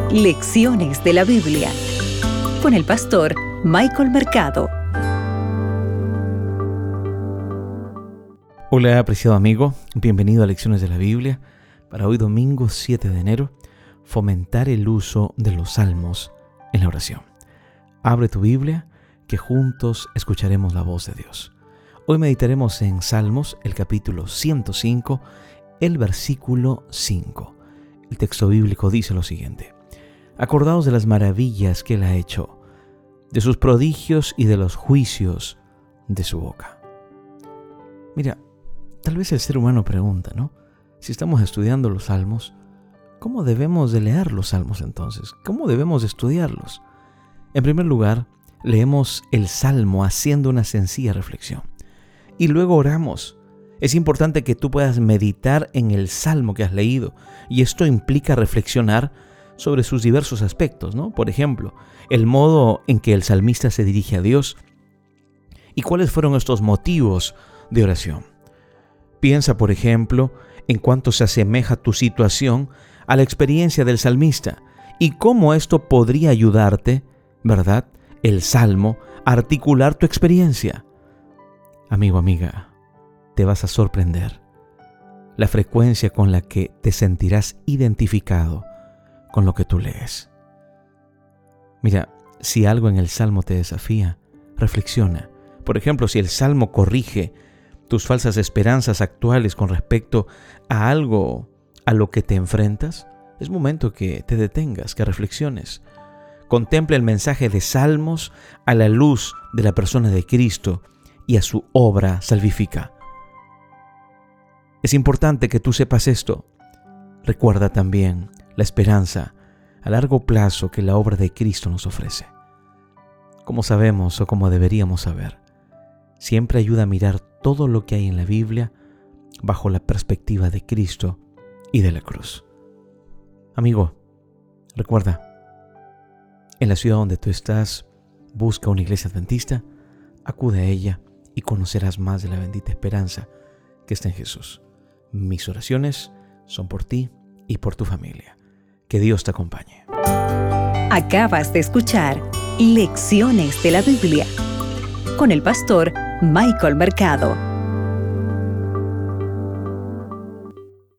Lecciones de la Biblia con el pastor Michael Mercado. Hola, apreciado amigo, bienvenido a Lecciones de la Biblia. Para hoy domingo 7 de enero, fomentar el uso de los salmos en la oración. Abre tu Biblia, que juntos escucharemos la voz de Dios. Hoy meditaremos en Salmos, el capítulo 105, el versículo 5. El texto bíblico dice lo siguiente: Acordaos de las maravillas que Él ha hecho, de sus prodigios y de los juicios de su boca. Mira, tal vez el ser humano pregunta, ¿no? Si estamos estudiando los salmos, ¿cómo debemos de leer los salmos entonces? ¿Cómo debemos de estudiarlos? En primer lugar, leemos el salmo haciendo una sencilla reflexión. Y luego oramos. Es importante que tú puedas meditar en el salmo que has leído. Y esto implica reflexionar sobre sus diversos aspectos, ¿no? Por ejemplo, el modo en que el salmista se dirige a Dios y cuáles fueron estos motivos de oración. Piensa, por ejemplo, en cuánto se asemeja tu situación a la experiencia del salmista y cómo esto podría ayudarte, ¿verdad?, el salmo, a articular tu experiencia. Amigo, amiga, te vas a sorprender la frecuencia con la que te sentirás identificado con lo que tú lees. Mira, si algo en el salmo te desafía, reflexiona. Por ejemplo, si el salmo corrige tus falsas esperanzas actuales con respecto a algo a lo que te enfrentas, es momento que te detengas, que reflexiones. Contempla el mensaje de Salmos a la luz de la persona de Cristo y a su obra salvífica. Es importante que tú sepas esto. Recuerda también la esperanza a largo plazo que la obra de Cristo nos ofrece. Como sabemos o como deberíamos saber, siempre ayuda a mirar todo lo que hay en la Biblia bajo la perspectiva de Cristo y de la cruz. Amigo, recuerda, en la ciudad donde tú estás, busca una iglesia adventista, acude a ella y conocerás más de la bendita esperanza que está en Jesús. Mis oraciones son por ti y por tu familia. Que Dios te acompañe. Acabas de escuchar Lecciones de la Biblia con el pastor Michael Mercado.